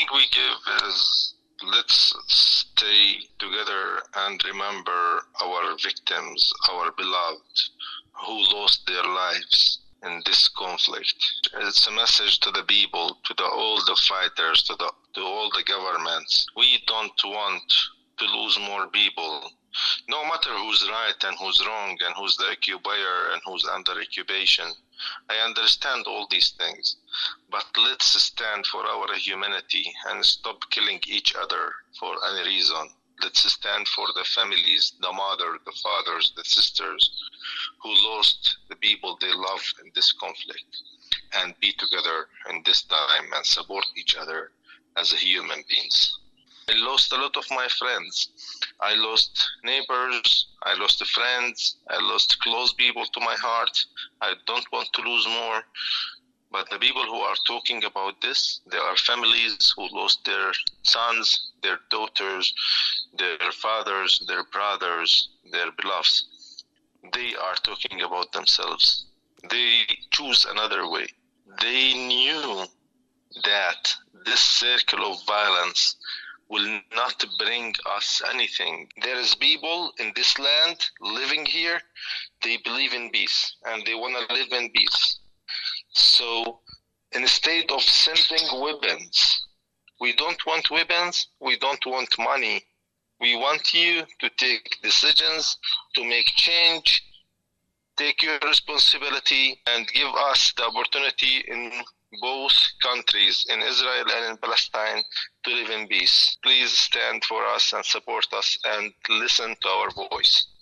warning we give is, let's stay together and remember our victims, our beloved, who lost their lives in this conflict. It's a message to the people, to all the fighters, to all the governments. We don't want to lose more people. No matter who's right and who's wrong and who's the occupier and who's under occupation. I understand all these things, but let's stand for our humanity and stop killing each other for any reason. Let's stand for the families, the mother, the fathers, the sisters who lost the people they love in this conflict, and be together in this time and support each other as human beings. I lost a lot of my friends. I lost neighbors. I lost friends. I lost close people to my heart. I don't want to lose more. But the people who are talking about this, there are families who lost their sons, their daughters, their fathers, their brothers, their beloveds. They are talking about themselves. They choose another way. They knew that this circle of violence will not bring us anything. There is people in this land living here, they believe in peace and they want to live in peace. So instead of sending weapons, we don't want weapons, we don't want money. We want you to take decisions, to make change, take your responsibility, and give us the opportunity in both countries, in Israel and in Palestine, to live in peace. Please stand for us and support us and listen to our voice.